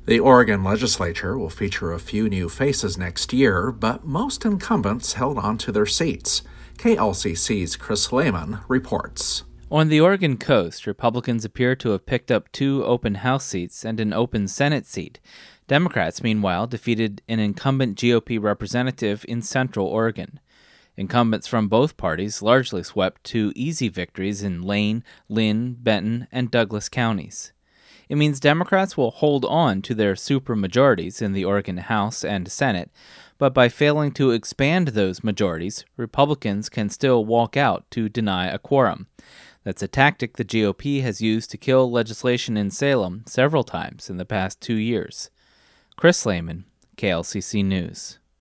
The Oregon legislature will feature a few new faces next year, but most incumbents held on to their seats. KLCC's Chris Lehman reports. On the Oregon coast, Republicans appear to have picked up 2 open House seats and an open Senate seat. Democrats, meanwhile, defeated an incumbent GOP representative in Central Oregon. Incumbents from both parties largely swept 2 easy victories in Lane, Linn, Benton, and Douglas counties. It means Democrats will hold on to their supermajorities in the Oregon House and Senate, but by failing to expand those majorities, Republicans can still walk out to deny a quorum. That's a tactic the GOP has used to kill legislation in Salem several times in the past 2 years. Chris Lehman, KLCC News.